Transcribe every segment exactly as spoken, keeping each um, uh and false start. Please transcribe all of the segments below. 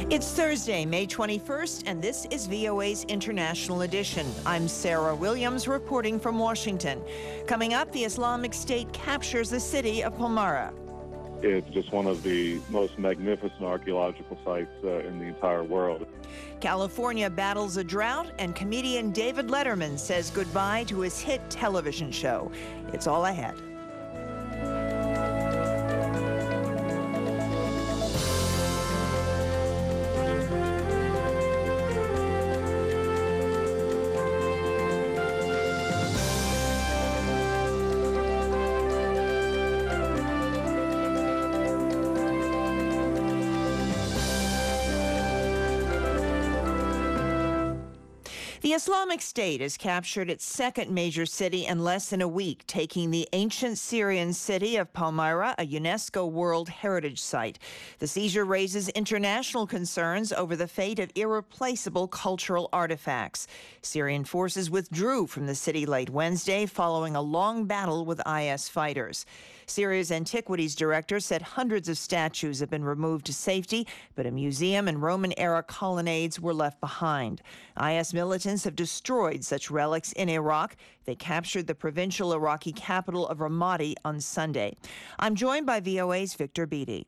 It's Thursday, May twenty-first, and this is V O A's International Edition. I'm Sarah Williams reporting from Washington. Coming up, the Islamic State captures the city of Palmyra. It's just one of the most magnificent archaeological sites uh, in the entire world. California battles a drought, and comedian David Letterman says goodbye to his hit television show. It's all ahead. The Islamic State has captured its second major city in less than a week, taking the ancient Syrian city of Palmyra, a UNESCO World Heritage Site. The seizure raises international concerns over the fate of irreplaceable cultural artifacts. Syrian forces withdrew from the city late Wednesday following a long battle with I S fighters. Syria's Antiquities Director said hundreds of statues have been removed to safety, but a museum and Roman-era colonnades were left behind. I S militants have destroyed such relics in Iraq. They captured the provincial Iraqi capital of Ramadi on Sunday. I'm joined by V O A's Victor Beattie.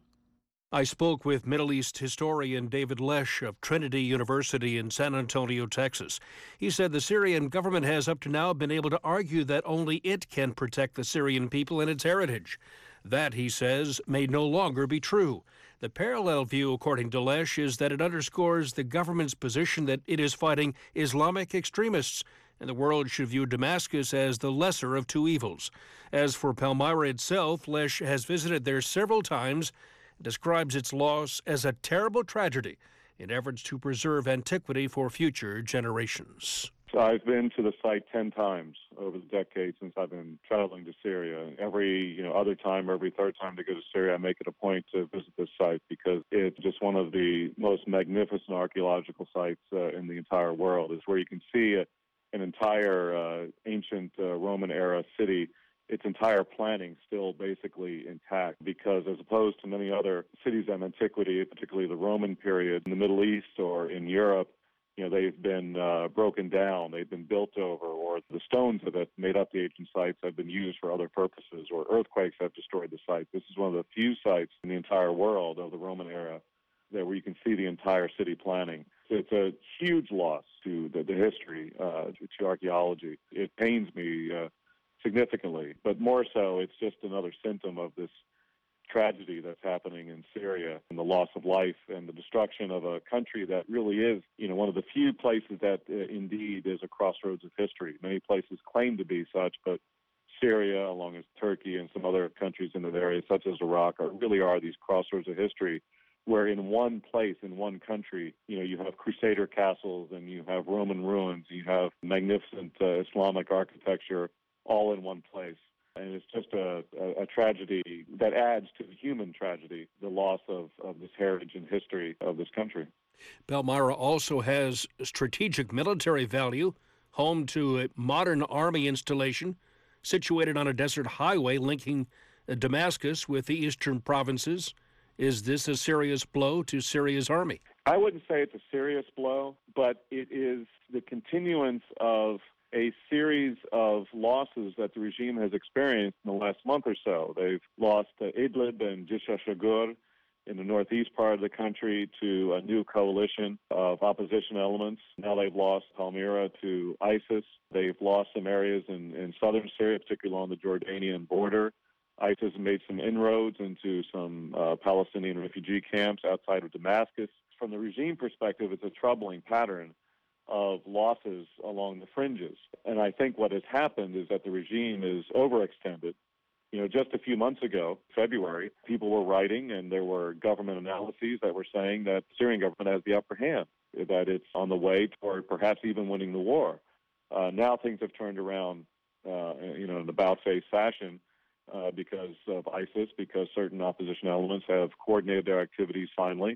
I spoke with Middle East historian David Lesh of Trinity University in San Antonio, Texas. He said the Syrian government has up to now been able to argue that only it can protect the Syrian people and its heritage. That, he says, may no longer be true. The parallel view, according to Lesh, is that it underscores the government's position that it is fighting Islamic extremists, and the world should view Damascus as the lesser of two evils. As for Palmyra itself, Lesh has visited there several times, describes its loss as a terrible tragedy in efforts to preserve antiquity for future generations. So I've been to the site ten times over the decades since I've been traveling to Syria. Every you know other time, every third time to go to Syria, I make it a point to visit this site because it's just one of the most magnificent archaeological sites uh, in the entire world. It's where you can see a, an entire uh, ancient uh, Roman-era city, its entire planning still basically intact, because as opposed to many other cities of antiquity, particularly the Roman period in the Middle East or in Europe, you know, they've been uh, broken down, they've been built over, or the stones that made up the ancient sites have been used for other purposes, or earthquakes have destroyed the site. This is one of the few sites in the entire world of the Roman era that where you can see the entire city planning. So it's a huge loss to the, the history, uh, to, to archaeology. It pains me uh, significantly, but more so, it's just another symptom of this tragedy that's happening in Syria and the loss of life and the destruction of a country that really is, you know, one of the few places that uh, indeed is a crossroads of history. Many places claim to be such, but Syria, along with Turkey and some other countries in the area, such as Iraq, are, really are these crossroads of history where in one place, in one country, you know, you have Crusader castles and you have Roman ruins, you have magnificent uh, Islamic architecture all in one place. And it's just a, a, a tragedy that adds to the human tragedy, the loss of, of this heritage and history of this country. Palmyra also has strategic military value, home to a modern army installation, situated on a desert highway linking Damascus with the eastern provinces. Is this a serious blow to Syria's army? I wouldn't say it's a serious blow, but it is the continuance of a series of losses that the regime has experienced in the last month or so. They've lost uh, Idlib and Jisha-Shagur in the northeast part of the country to a new coalition of opposition elements. Now they've lost Palmyra to ISIS. They've lost some areas in, in southern Syria, particularly along the Jordanian border. ISIS made some inroads into some uh, Palestinian refugee camps outside of Damascus. From the regime perspective, it's a troubling pattern of losses along the fringes. And I think what has happened is that the regime is overextended. You know, just a few months ago, February, people were writing and there were government analyses that were saying that the Syrian government has the upper hand, that it's on the way toward perhaps even winning the war. Uh, now things have turned around, uh, you know, in about-face fashion uh, because of ISIS, because certain opposition elements have coordinated their activities finally.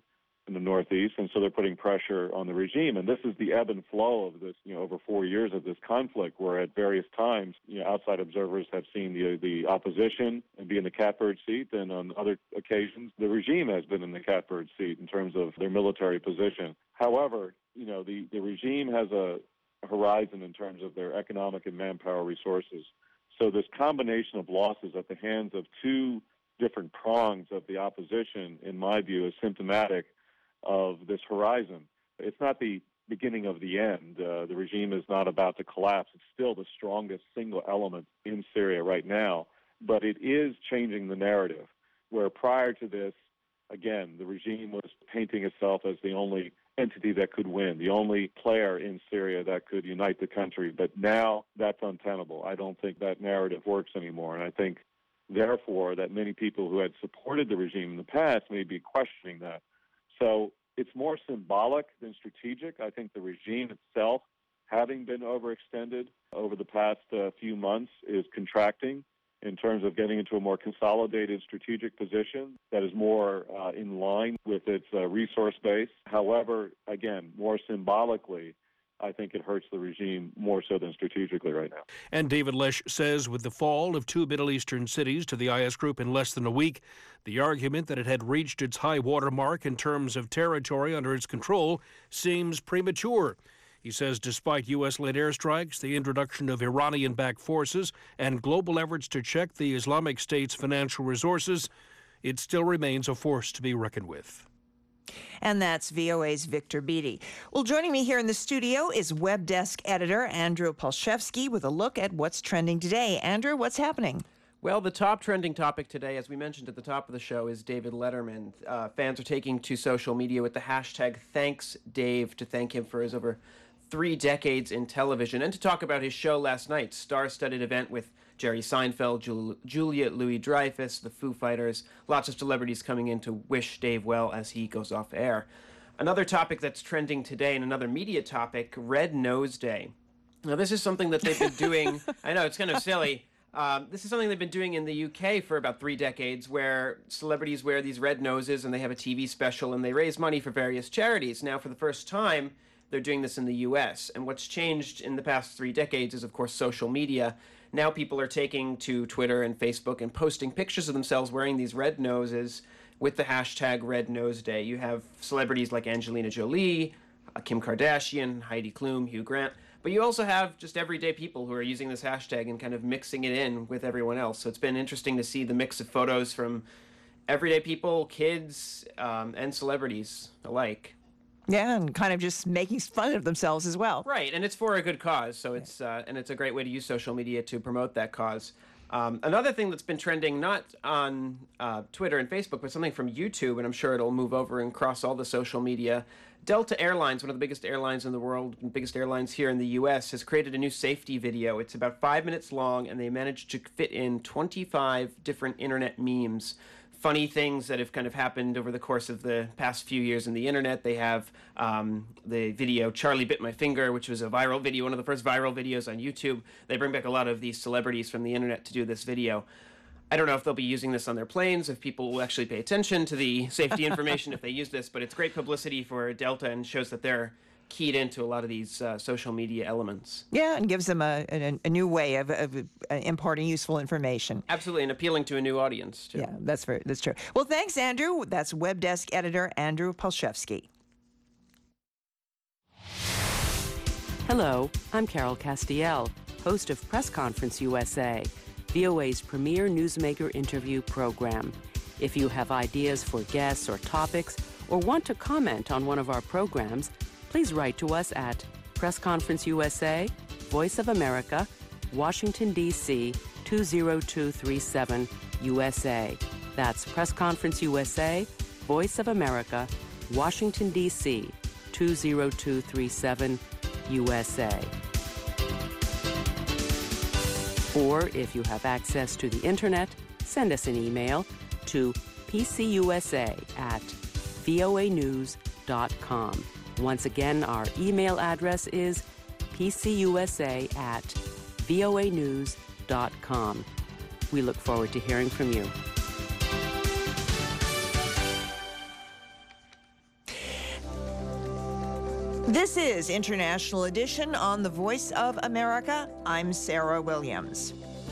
in the Northeast, and so they're putting pressure on the regime. And this is the ebb and flow of this, you know, over four years of this conflict, where at various times, you know, outside observers have seen the the opposition be in the catbird seat, and on other occasions, the regime has been in the catbird seat in terms of their military position. However, you know, the, the regime has a horizon in terms of their economic and manpower resources. So this combination of losses at the hands of two different prongs of the opposition, in my view, is symptomatic of this horizon. It's not the beginning of the end. Uh, the regime is not about to collapse. It's still the strongest single element in Syria right now, but it is changing the narrative, where prior to this, again, the regime was painting itself as the only entity that could win, the only player in Syria that could unite the country. But now that's untenable. I don't think that narrative works anymore, and I think, therefore, that many people who had supported the regime in the past may be questioning that. So it's more symbolic than strategic. I think the regime itself, having been overextended over the past uh, few months, is contracting in terms of getting into a more consolidated strategic position that is more uh, in line with its uh, resource base. However, again, more symbolically, I think it hurts the regime more so than strategically right now. And David Lesh says with the fall of two Middle Eastern cities to the I S group in less than a week, the argument that it had reached its high water mark in terms of territory under its control seems premature. He says despite U S-led airstrikes, the introduction of Iranian-backed forces, and global efforts to check the Islamic State's financial resources, it still remains a force to be reckoned with. And that's V O A's Victor Beattie. Well, joining me here in the studio is web desk editor Andrew Palshevsky with a look at what's trending today. Andrew, what's happening? Well, the top trending topic today, as we mentioned at the top of the show, is David Letterman. Uh, fans are taking to social media with the hashtag ThanksDave to thank him for his over three decades in television, and to talk about his show last night, star-studded event with Jerry Seinfeld, Jul- Julia Louis-Dreyfus, the Foo Fighters, lots of celebrities coming in to wish Dave well as he goes off air. Another topic that's trending today, and another media topic, Red Nose Day. Now, this is something that they've been doing, I know, it's kind of silly. Um, this is something they've been doing in the U K for about three decades, where celebrities wear these red noses and they have a T V special and they raise money for various charities. Now, for the first time, they're doing this in the U S. And what's changed in the past three decades is, of course, social media. Now people are taking to Twitter and Facebook and posting pictures of themselves wearing these red noses with the hashtag Red Nose Day. You have celebrities like Angelina Jolie, uh, Kim Kardashian, Heidi Klum, Hugh Grant. But you also have just everyday people who are using this hashtag and kind of mixing it in with everyone else. So it's been interesting to see the mix of photos from everyday people, kids, um, and celebrities alike. Yeah, and kind of just making fun of themselves as well. Right, and it's for a good cause, so it's uh, and it's a great way to use social media to promote that cause. Um, another thing that's been trending, not on uh, Twitter and Facebook, but something from YouTube, and I'm sure it'll move over and cross all the social media. Delta Airlines, one of the biggest airlines in the world, and biggest airlines here in the U S, has created a new safety video. It's about five minutes long, and they managed to fit in twenty-five different internet memes. Funny things that have kind of happened over the course of the past few years in the internet. They have um, the video Charlie Bit My Finger, which was a viral video, one of the first viral videos on YouTube. They bring back a lot of these celebrities from the internet to do this video. I don't know if they'll be using this on their planes, if people will actually pay attention to the safety information if they use this, but it's great publicity for Delta and shows that they're keyed into a lot of these uh, social media elements. Yeah, and gives them a, a, a new way of, of uh, imparting useful information. Absolutely, and appealing to a new audience, too. Yeah, that's very, that's true. Well, thanks, Andrew. That's web desk editor Andrew Palshevsky. Hello, I'm Carol Castiel, host of Press Conference U S A, V O A's premier newsmaker interview program. If you have ideas for guests or topics, or want to comment on one of our programs, please write to us at Press Conference U S A, Voice of America, Washington, D C two zero two three seven, U S A. That's Press Conference U S A, Voice of America, Washington, D C two zero two three seven, U S A. Or if you have access to the internet, send us an email to p c u s a at voa news dot com. Once again, our email address is p c u s a at voa news dot com. We look forward to hearing from you. This is International Edition on the Voice of America. I'm Sarah Williams.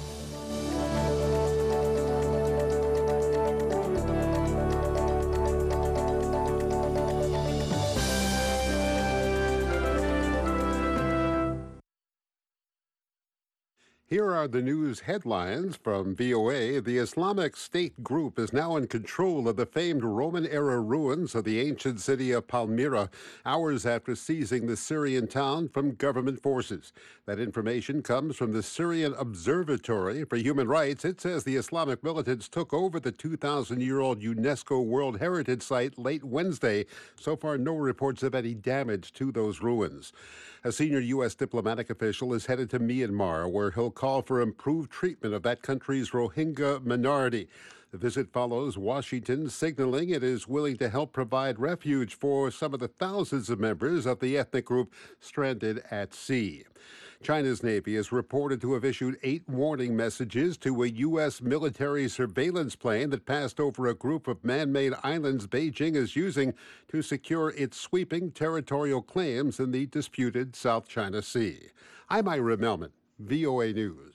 Here are the news headlines from V O A. The Islamic State group is now in control of the famed Roman-era ruins of the ancient city of Palmyra, hours after seizing the Syrian town from government forces. That information comes from the Syrian Observatory for Human Rights. It says the Islamic militants took over the two thousand year old UNESCO World Heritage Site late Wednesday. So far, no reports of any damage to those ruins. A senior U S diplomatic official is headed to Myanmar, where he'll call for improved treatment of that country's Rohingya minority. The visit follows Washington signaling it is willing to help provide refuge for some of the thousands of members of the ethnic group stranded at sea. China's Navy is reported to have issued eight warning messages to a U S military surveillance plane that passed over a group of man-made islands Beijing is using to secure its sweeping territorial claims in the disputed South China Sea. I'm Ira Melman, V O A News.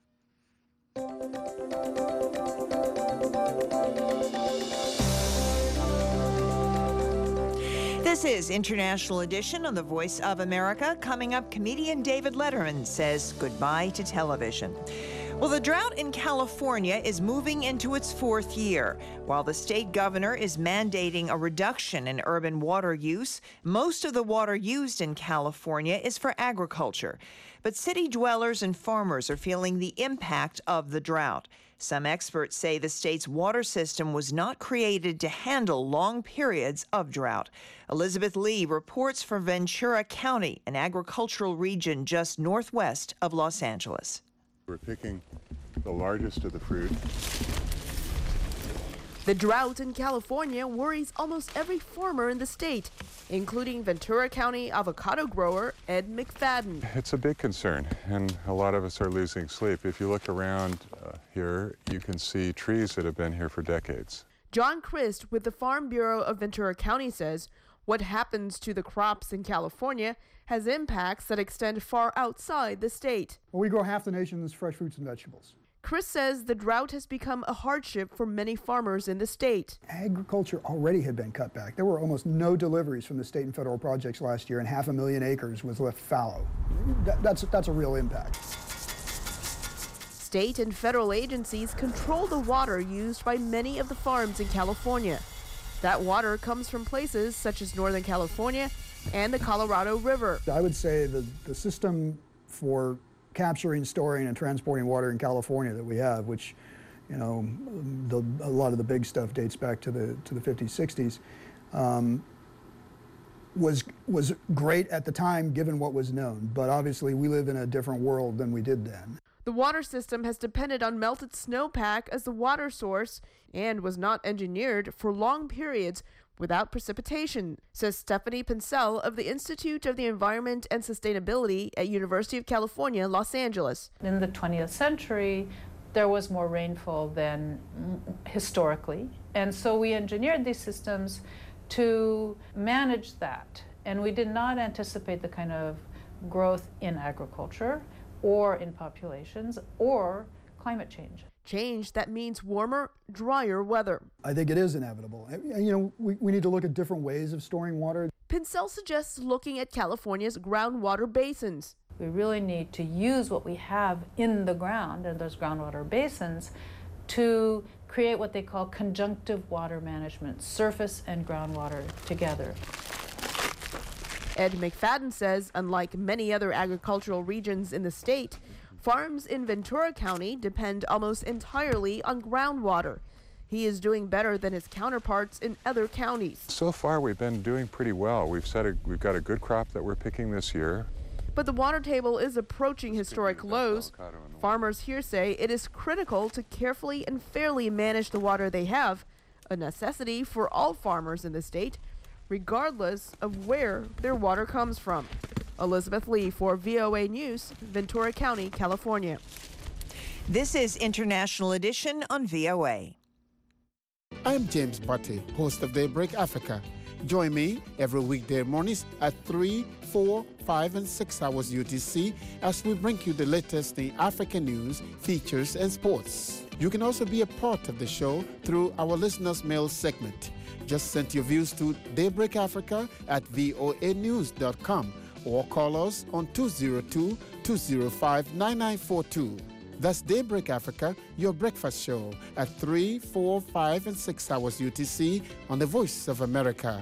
This is International Edition on the Voice of America. Coming up, comedian David Letterman says goodbye to television. Well, the drought in California is moving into its fourth year. While the state governor is mandating a reduction in urban water use, most of the water used in California is for agriculture. But city dwellers and farmers are feeling the impact of the drought. Some experts say the state's water system was not created to handle long periods of drought. Elizabeth Lee reports for Ventura County, an agricultural region just northwest of Los Angeles. We're picking the largest of the fruit. The drought in California worries almost every farmer in the state, including Ventura County avocado grower Ed McFadden. It's a big concern, and a lot of us are losing sleep. If you look around uh, here, you can see trees that have been here for decades. John Christ with the Farm Bureau of Ventura County says what happens to the crops in California has impacts that extend far outside the state. Well, we grow half the nation's fresh fruits and vegetables. Chris says the drought has become a hardship for many farmers in the state. Agriculture already had been cut back. There were almost no deliveries from the state and federal projects last year, and half a million acres was left fallow. That, that's, that's a real impact. State and federal agencies control the water used by many of the farms in California. That water comes from places such as Northern California and the Colorado River. I would say the, the system for capturing, storing, and transporting water in California that we have, which, you know, the, a lot of the big stuff dates back to the to the fifties, sixties, um, was was great at the time given what was known. But obviously, we live in a different world than we did then. The water system has depended on melted snowpack as the water source and was not engineered for long periods without precipitation, says Stephanie Pincel of the Institute of the Environment and Sustainability at University of California, Los Angeles. In the twentieth century, there was more rainfall than historically, and so we engineered these systems to manage that, and we did not anticipate the kind of growth in agriculture or in populations or climate change. Change that means warmer, drier weather. I think it is inevitable. You know, we, we need to look at different ways of storing water. Pincel suggests looking at California's groundwater basins. We really need to use what we have in the ground and those groundwater basins to create what they call conjunctive water management, surface and groundwater together. Ed McFadden says, unlike many other agricultural regions in the state, farms in Ventura County depend almost entirely on groundwater. He is doing better than his counterparts in other counties. So far, we've been doing pretty well. We've set a, we've got a good crop that we're picking this year. But the water table is approaching historic lows. Farmers here say it is critical to carefully and fairly manage the water they have, a necessity for all farmers in the state, regardless of where their water comes from. Elizabeth Lee for V O A News, Ventura County, California. This is International Edition on V O A. I'm James Butte, host of Daybreak Africa. Join me every weekday mornings at three, four, five, and six hours U T C as we bring you the latest in African news, features, and sports. You can also be a part of the show through our listeners' mail segment. Just send your views to Daybreak Africa at voa news dot com or call us on two oh two, two oh five, nine nine four two. That's Daybreak Africa, your breakfast show at three, four, five, and six hours U T C on the Voice of America.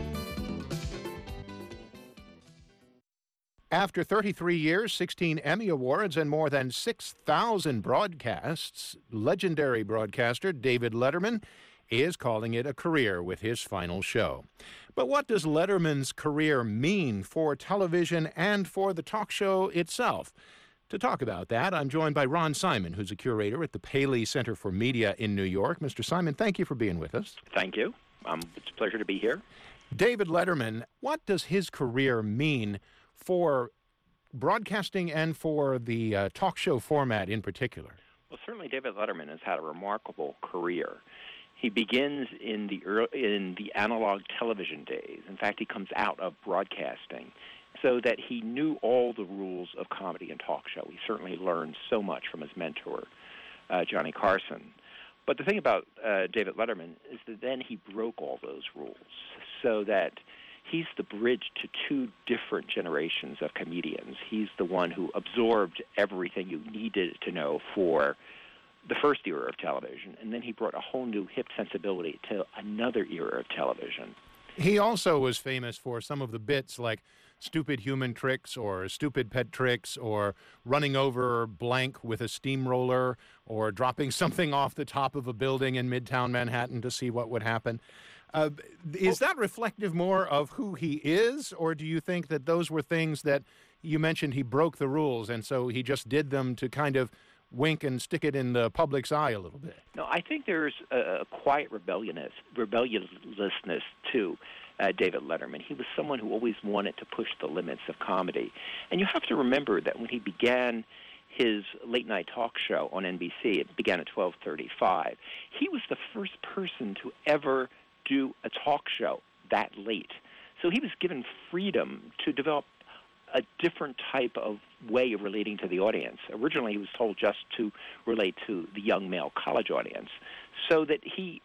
After thirty-three years, sixteen Emmy Awards, and more than six thousand broadcasts, legendary broadcaster David Letterman is calling it a career with his final show. But what does Letterman's career mean for television and for the talk show itself? To talk about that, I'm joined by Ron Simon, who's a curator at the Paley Center for Media in New York. Mister Simon, thank you for being with us. Thank you. Um, it's a pleasure to be here. David Letterman, what does his career mean for broadcasting and for the uh, talk show format in particular? Well, certainly David Letterman has had a remarkable career. He begins in the early, in the analog television days. In fact, he comes out of broadcasting, so that he knew all the rules of comedy and talk show. He certainly learned so much from his mentor, uh, Johnny Carson. But the thing about uh, David Letterman is that then he broke all those rules, so that he's the bridge to two different generations of comedians. He's the one who absorbed everything you needed to know for the first era of television, and then he brought a whole new hip sensibility to another era of television. He also was famous for some of the bits like stupid human tricks or stupid pet tricks or running over blank with a steamroller or dropping something off the top of a building in Midtown Manhattan to see what would happen. Uh, is that reflective more of who he is, or do you think that those were things that you mentioned he broke the rules and so he just did them to kind of wink and stick it in the public's eye a little bit? No, I think there's a quiet rebelliousness, rebelliousness to uh, David Letterman. He was someone who always wanted to push the limits of comedy. And you have to remember that when he began his late-night talk show on N B C, it began at twelve thirty-five, he was the first person to ever do a talk show that late. So he was given freedom to develop a different type of way of relating to the audience. Originally, he was told just to relate to the young male college audience, so that he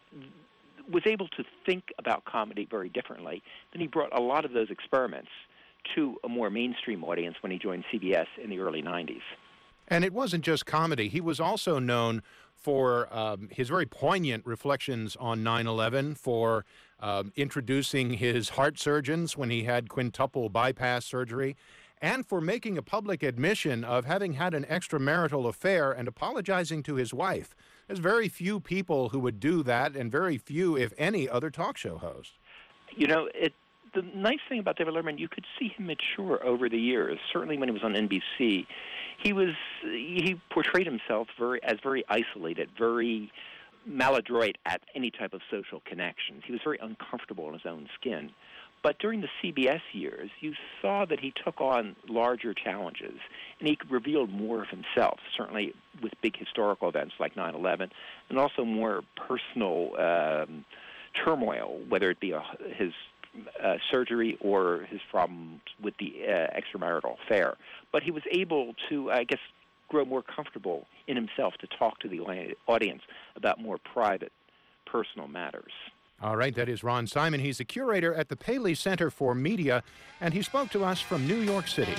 was able to think about comedy very differently. Then he brought a lot of those experiments to a more mainstream audience when he joined C B S in the early nineties. And it wasn't just comedy. He was also known for um, his very poignant reflections on nine eleven, for um, introducing his heart surgeons when he had quintuple bypass surgery, and for making a public admission of having had an extramarital affair and apologizing to his wife. There's very few people who would do that, and very few, if any, other talk show hosts. You know, it, the nice thing about David Letterman, you could see him mature over the years. Certainly when he was on N B C, he was he portrayed himself very as very isolated, very maladroit at any type of social connections. He was very uncomfortable in his own skin. But during the C B S years, you saw that he took on larger challenges, and he revealed more of himself, certainly with big historical events like nine eleven, and also more personal um, turmoil, whether it be a, his uh, surgery or his problems with the uh, extramarital affair. But he was able to, I guess, grow more comfortable in himself to talk to the audience about more private, personal matters. All right, that is Ron Simon. He's a curator at the Paley Center for Media, and he spoke to us from New York City.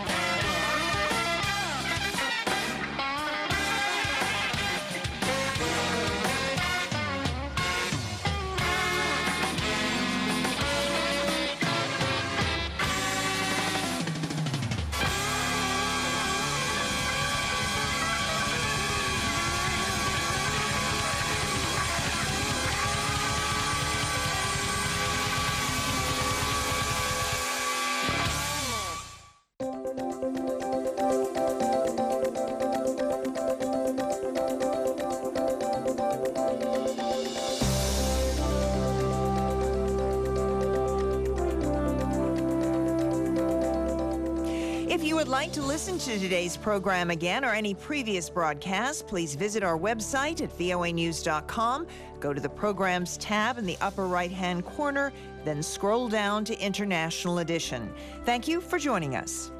If you would like to listen to today's program again or any previous broadcast, please visit our website at voa news dot com. Go to the Programs tab in the upper right-hand corner then scroll down to International Edition. Thank you for joining us.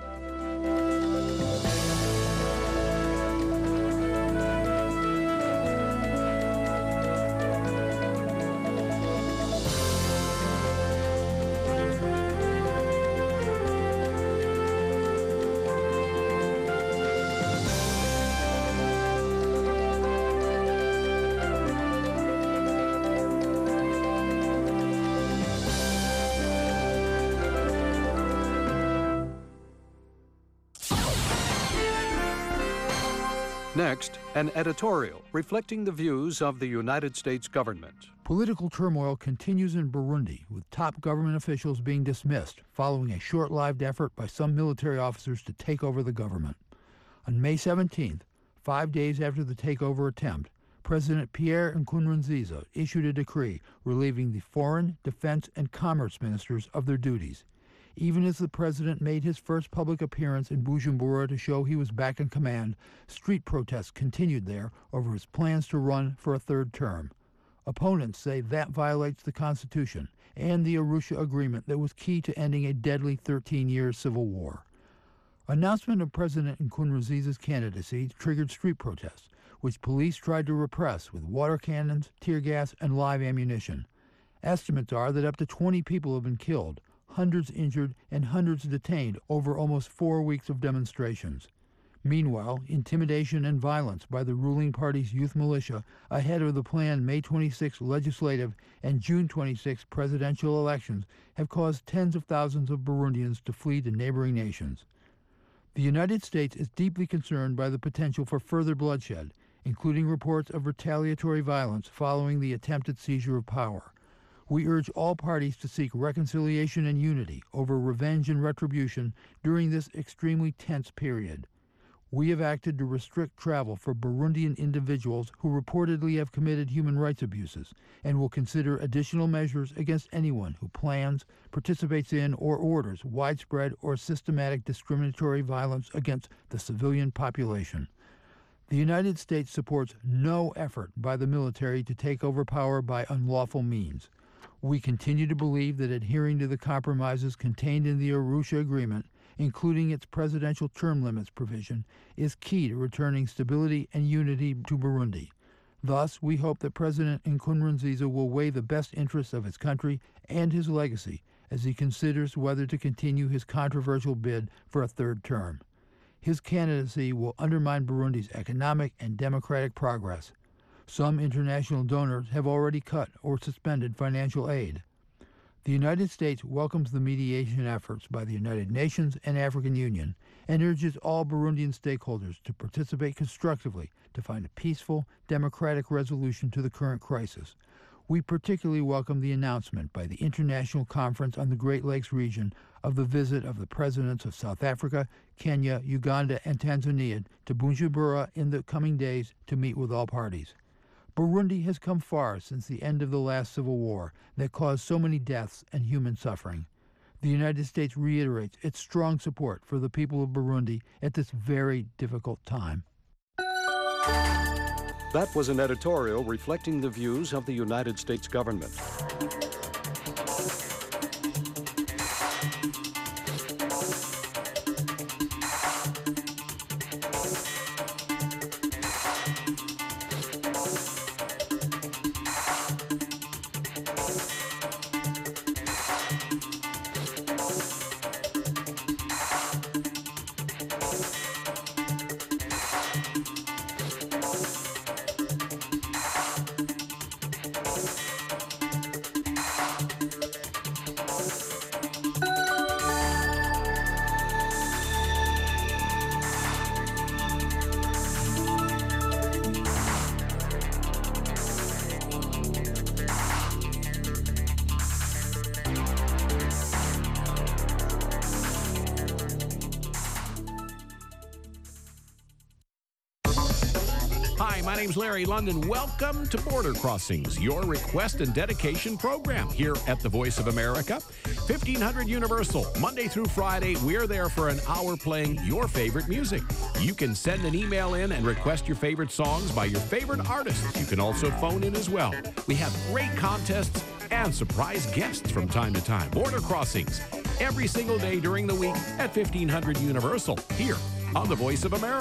Next, an editorial reflecting the views of the United States government. Political turmoil continues in Burundi, with top government officials being dismissed following a short-lived effort by some military officers to take over the government. On May seventeenth, five days after the takeover attempt, President Pierre Nkurunziza issued a decree relieving the foreign, defense, and commerce ministers of their duties. Even as the president made his first public appearance in Bujumbura to show he was back in command, street protests continued there over his plans to run for a third term. Opponents say that violates the Constitution and the Arusha Agreement that was key to ending a deadly thirteen-year civil war. Announcement of President Nkurunziza's candidacy triggered street protests, which police tried to repress with water cannons, tear gas, and live ammunition. Estimates are that up to twenty people have been killed, hundreds injured, and hundreds detained over almost four weeks of demonstrations. Meanwhile, intimidation and violence by the ruling party's youth militia ahead of the planned May twenty-sixth legislative and June twenty-sixth presidential elections have caused tens of thousands of Burundians to flee to neighboring nations. The United States is deeply concerned by the potential for further bloodshed, including reports of retaliatory violence following the attempted seizure of power. We urge all parties to seek reconciliation and unity over revenge and retribution during this extremely tense period. We have acted to restrict travel for Burundian individuals who reportedly have committed human rights abuses and will consider additional measures against anyone who plans, participates in, or orders widespread or systematic discriminatory violence against the civilian population. The United States supports no effort by the military to take over power by unlawful means. We continue to believe that adhering to the compromises contained in the Arusha Agreement, including its presidential term limits provision, is key to returning stability and unity to Burundi. Thus, we hope that President Nkurunziza will weigh the best interests of his country and his legacy as he considers whether to continue his controversial bid for a third term. His candidacy will undermine Burundi's economic and democratic progress. Some international donors have already cut or suspended financial aid. The United States welcomes the mediation efforts by the United Nations and African Union and urges all Burundian stakeholders to participate constructively to find a peaceful, democratic resolution to the current crisis. We particularly welcome the announcement by the International Conference on the Great Lakes region of the visit of the presidents of South Africa, Kenya, Uganda, and Tanzania to Bujumbura in the coming days to meet with all parties. Burundi has come far since the end of the last civil war that caused so many deaths and human suffering. The United States reiterates its strong support for the people of Burundi at this very difficult time. That was an editorial reflecting the views of the United States government. My name's Larry London. Welcome to Border Crossings, your request and dedication program here at the Voice of America. fifteen hundred Universal, Monday through Friday, we're there for an hour playing your favorite music. You can send an email in and request your favorite songs by your favorite artists. You can also phone in as well. We have great contests and surprise guests from time to time. Border Crossings, every single day during the week at fifteen hundred Universal, here on the Voice of America.